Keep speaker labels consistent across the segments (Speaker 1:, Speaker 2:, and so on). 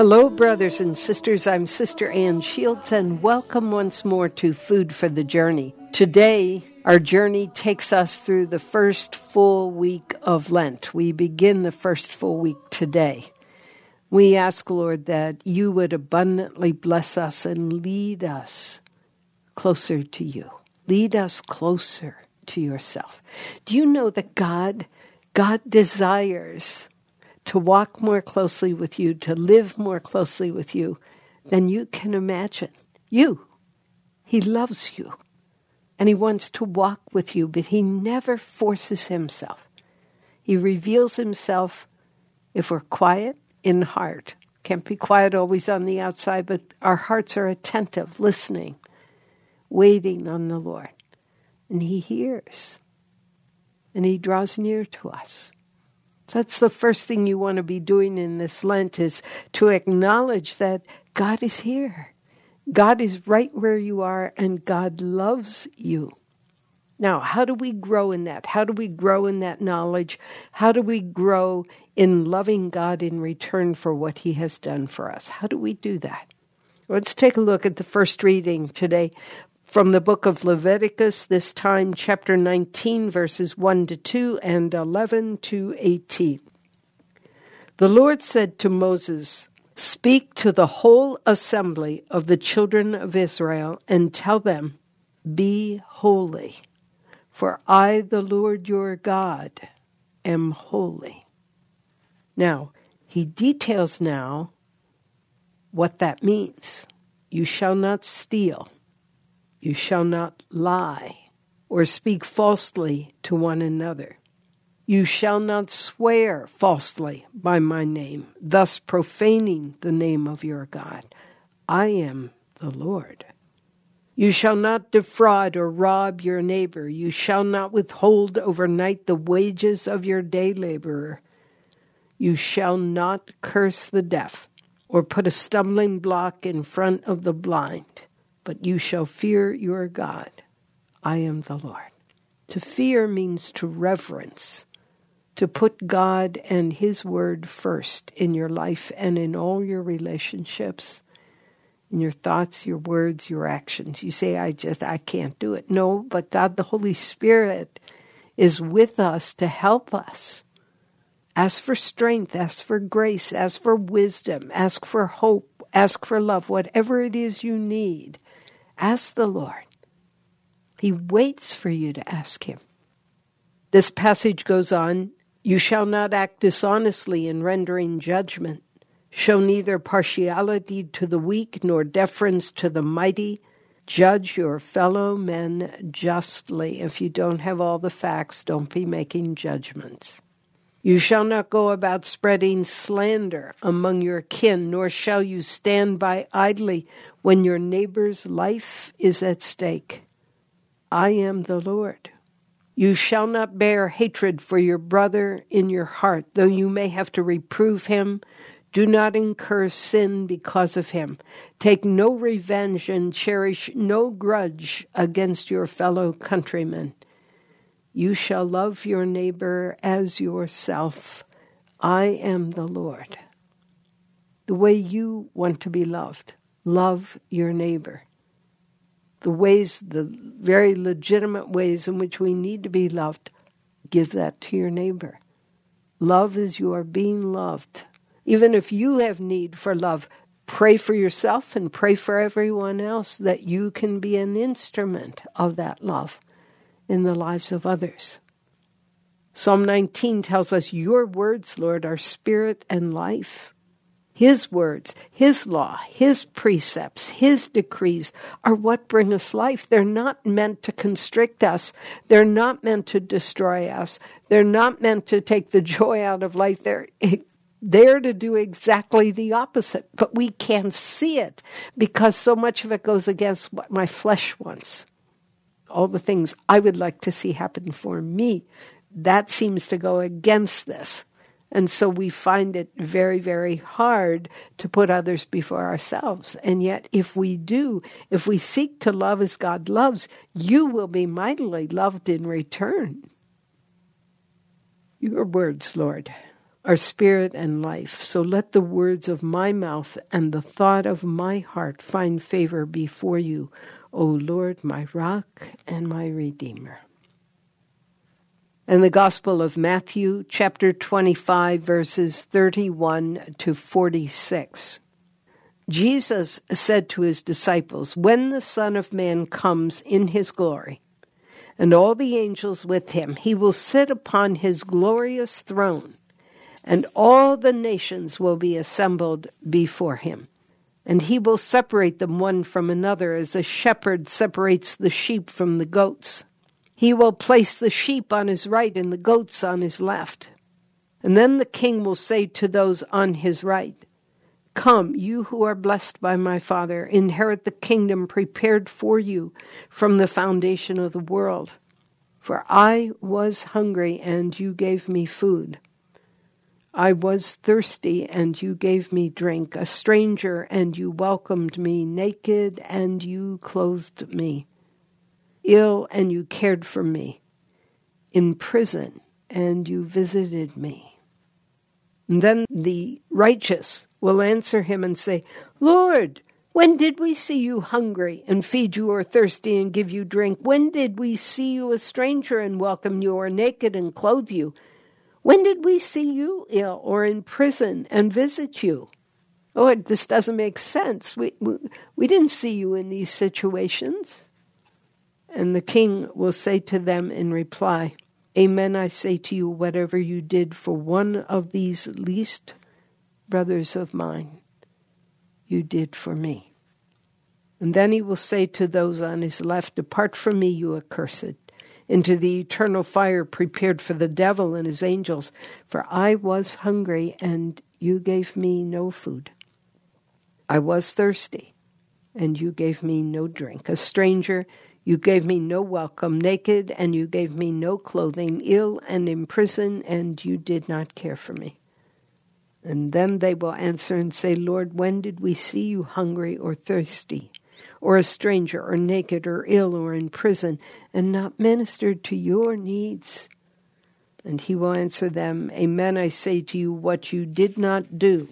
Speaker 1: Hello, brothers and sisters. I'm Sister Ann Shields, and welcome once more to Food for the Journey. Today, our journey takes us through the first full week of Lent. We begin the first full week today. We ask, Lord, that you would abundantly bless us and lead us closer to you. Lead us closer to yourself. Do you know that God desires to walk more closely with you, to live more closely with you than you can imagine? He loves you, and he wants to walk with you, but he never forces himself. He reveals himself if we're quiet in heart. Can't be quiet always on the outside, but our hearts are attentive, listening, waiting on the Lord. And he hears, and he draws near to us. That's the first thing you want to be doing in this Lent, is to acknowledge that God is here. God is right where you are, and God loves you. Now, how do we grow in that? How do we grow in that knowledge? How do we grow in loving God in return for what he has done for us? How do we do that? Let's take a look at the first reading today from the book of Leviticus, this time chapter 19, verses 1-2 and 11-18. The Lord said to Moses, "Speak to the whole assembly of the children of Israel and tell them, 'Be holy, for I, the Lord your God, am holy.'" Now, he details now what that means. You shall not steal. You shall not lie or speak falsely to one another. You shall not swear falsely by my name, thus profaning the name of your God. I am the Lord. You shall not defraud or rob your neighbor. You shall not withhold overnight the wages of your day laborer. You shall not curse the deaf or put a stumbling block in front of the blind. But you shall fear your God. I am the Lord. To fear means to reverence, to put God and his word first in your life and in all your relationships, in your thoughts, your words, your actions. You say, I can't do it. No, but God, the Holy Spirit, is with us to help us. Ask for strength, ask for grace, ask for wisdom, ask for hope, ask for love, whatever it is you need. Ask the Lord. He waits for you to ask him. This passage goes on, "You shall not act dishonestly in rendering judgment. Show neither partiality to the weak nor deference to the mighty. Judge your fellow men justly." If you don't have all the facts, don't be making judgments. "You shall not go about spreading slander among your kin, nor shall you stand by idly when your neighbor's life is at stake. I am the Lord. You shall not bear hatred for your brother in your heart, though you may have to reprove him. Do not incur sin because of him. Take no revenge and cherish no grudge against your fellow countrymen. You shall love your neighbor as yourself. I am the Lord." The way you want to be loved, love your neighbor. The very legitimate ways in which we need to be loved, give that to your neighbor. Love as you are being loved. Even if you have need for love, pray for yourself and pray for everyone else that you can be an instrument of that love in the lives of others. Psalm 19 tells us, "Your words, Lord, are spirit and life." His words, his law, his precepts, his decrees are what bring us life. They're not meant to constrict us. They're not meant to destroy us. They're not meant to take the joy out of life. They're there to do exactly the opposite. But we can't see it because so much of it goes against what my flesh wants. All the things I would like to see happen for me, that seems to go against this. And so we find it very, very hard to put others before ourselves. And yet if we do, if we seek to love as God loves, you will be mightily loved in return. Your words, Lord, are spirit and life. So let the words of my mouth and the thought of my heart find favor before you, O Lord, my rock and my redeemer. In the Gospel of Matthew, chapter 25, verses 31 to 46. Jesus said to his disciples, "When the Son of Man comes in his glory, and all the angels with him, he will sit upon his glorious throne, and all the nations will be assembled before him. And he will separate them one from another, as a shepherd separates the sheep from the goats. He will place the sheep on his right and the goats on his left. And then the king will say to those on his right, 'Come, you who are blessed by my Father, inherit the kingdom prepared for you from the foundation of the world. For I was hungry, and you gave me food. I was thirsty, and you gave me drink, a stranger, and you welcomed me, naked, and you clothed me, ill, and you cared for me, in prison, and you visited me.' And then the righteous will answer him and say, 'Lord, when did we see you hungry and feed you, or thirsty and give you drink? When did we see you a stranger and welcome you, or naked and clothe you? When did we see you ill or in prison and visit you?' Lord, this doesn't make sense. We didn't see you in these situations." And the king will say to them in reply, "Amen, I say to you, whatever you did for one of these least brothers of mine, you did for me." And then he will say to those on his left, "Depart from me, you accursed, into the eternal fire prepared for the devil and his angels. For I was hungry, and you gave me no food. I was thirsty, and you gave me no drink. A stranger, you gave me no welcome. Naked, and you gave me no clothing. Ill and in prison, and you did not care for me." And then they will answer and say, "Lord, when did we see you hungry or thirsty, or a stranger, or naked, or ill, or in prison, and not ministered to your needs?" And he will answer them, "Amen, I say to you, what you did not do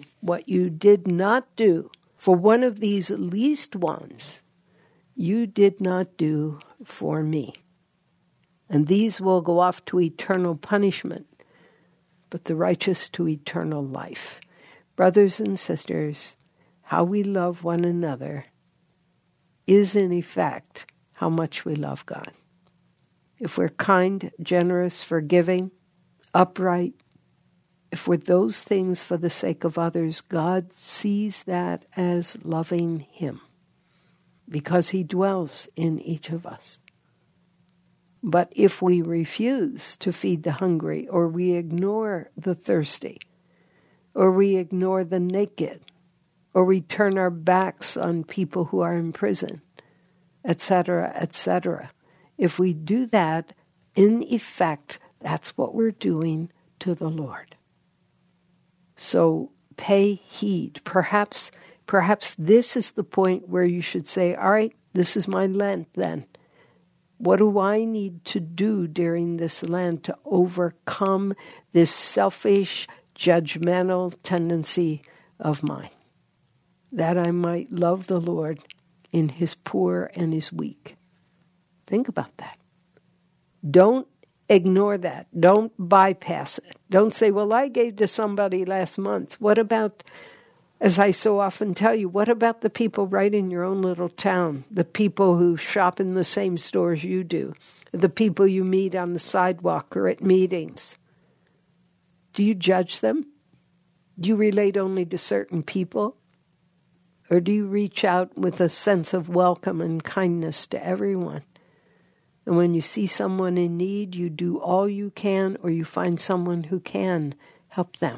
Speaker 1: for one of these least ones, you did not do for me." And these will go off to eternal punishment, but the righteous to eternal life. Brothers and sisters, how we love one another is in effect how much we love God. If we're kind, generous, forgiving, upright, if we're those things for the sake of others, God sees that as loving him, because he dwells in each of us. But if we refuse to feed the hungry, or we ignore the thirsty, or we ignore the naked, or we turn our backs on people who are in prison, etc., etc., if we do that, in effect, that's what we're doing to the Lord. So pay heed. Perhaps this is the point where you should say, all right, this is my Lent then. What do I need to do during this Lent to overcome this selfish, judgmental tendency of mine, that I might love the Lord in his poor and his weak? Think about that. Don't ignore that. Don't bypass it. Don't say, well, I gave to somebody last month. What about, as I so often tell you, what about the people right in your own little town? The people who shop in the same stores you do? The people you meet on the sidewalk or at meetings? Do you judge them? Do you relate only to certain people? Or do you reach out with a sense of welcome and kindness to everyone? And when you see someone in need, you do all you can, or you find someone who can help them.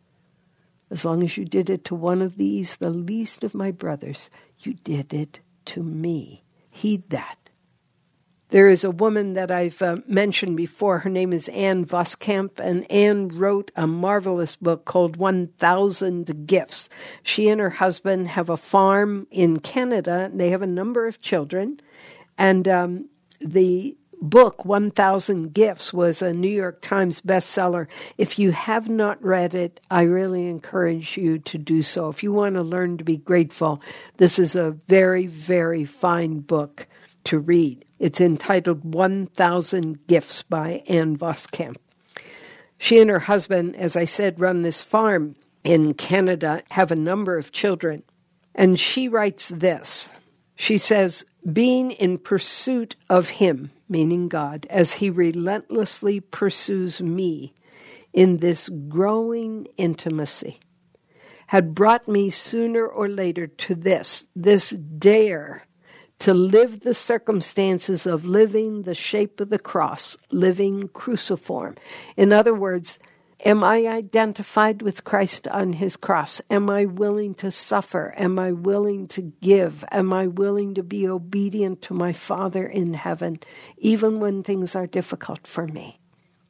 Speaker 1: As long as you did it to one of these, the least of my brothers, you did it to me. Heed that. There is a woman that I've mentioned before. Her name is Ann Voskamp, and Ann wrote a marvelous book called 1,000 Gifts. She and her husband have a farm in Canada. They have a number of children, and the book, 1,000 Gifts, was a New York Times bestseller. If you have not read it, I really encourage you to do so. If you want to learn to be grateful, this is a very, very fine book to read. It's entitled 1,000 Gifts by Ann Voskamp. She and her husband, as I said, run this farm in Canada, have a number of children. And she writes this. She says, being in pursuit of him, meaning God, as he relentlessly pursues me in this growing intimacy, had brought me sooner or later to this dare to live the circumstances of living the shape of the cross, living cruciform. In other words, am I identified with Christ on his cross? Am I willing to suffer? Am I willing to give? Am I willing to be obedient to my Father in heaven, even when things are difficult for me?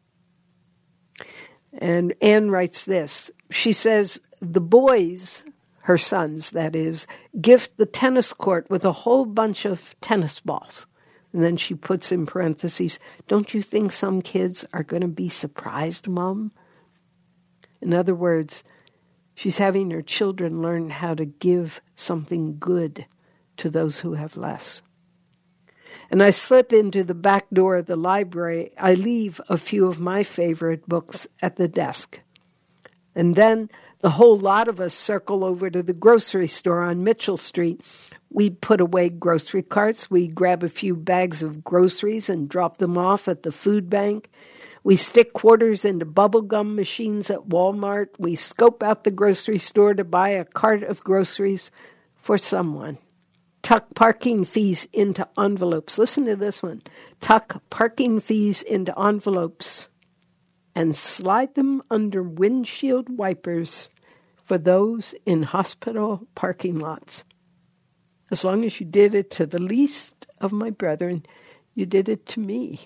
Speaker 1: And Anne writes this. She says, the boys, her sons, that is, gift the tennis court with a whole bunch of tennis balls. And then she puts in parentheses, don't you think some kids are going to be surprised, Mom? In other words, she's having her children learn how to give something good to those who have less. And I slip into the back door of the library. I leave a few of my favorite books at the desk. And then the whole lot of us circle over to the grocery store on Mitchell Street. We put away grocery carts. We grab a few bags of groceries and drop them off at the food bank. We stick quarters into bubblegum machines at Walmart. We scope out the grocery store to buy a cart of groceries for someone. Tuck parking fees into envelopes. Listen to this one. Tuck parking fees into envelopes and slide them under windshield wipers for those in hospital parking lots. As long as you did it to the least of my brethren, you did it to me.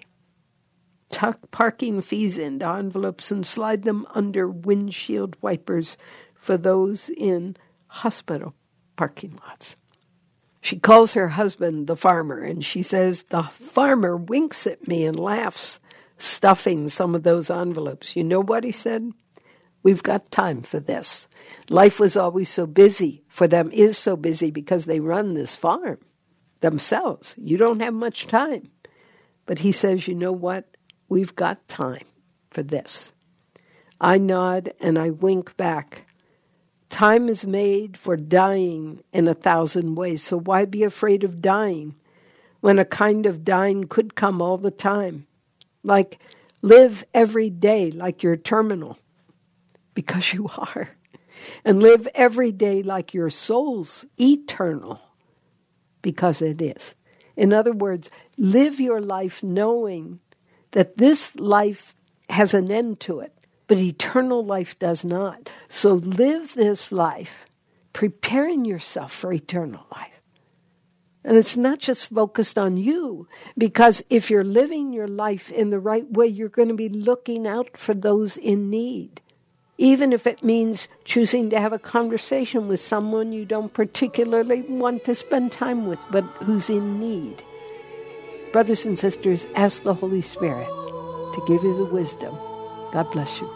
Speaker 1: Tuck parking fees into envelopes and slide them under windshield wipers for those in hospital parking lots. She calls her husband the farmer, and she says, the farmer winks at me and laughs, stuffing some of those envelopes. You know what he said? We've got time for this. Life was always so busy. For them is so busy because they run this farm themselves. You don't have much time. But he says, you know what? We've got time for this. I nod and I wink back. Time is made for dying in 1,000 ways, so why be afraid of dying when a kind of dying could come all the time? Like, live every day like you're terminal, because you are. And live every day like your soul's eternal, because it is. In other words, live your life knowing that this life has an end to it, but eternal life does not. So live this life, preparing yourself for eternal life. And it's not just focused on you, because if you're living your life in the right way, you're going to be looking out for those in need. Even if it means choosing to have a conversation with someone you don't particularly want to spend time with, but who's in need. Brothers and sisters, ask the Holy Spirit to give you the wisdom. God bless you.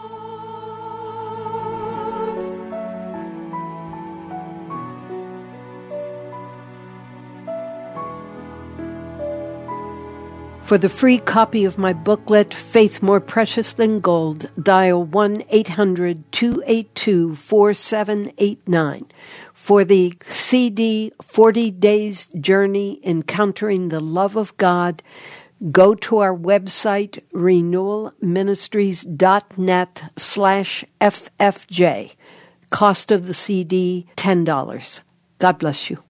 Speaker 1: For the free copy of my booklet, Faith More Precious Than Gold, dial 1-800-282-4789. For the CD, 40 Days Journey Encountering the Love of God, go to our website, renewalministries.net/FFJ. Cost of the CD, $10. God bless you.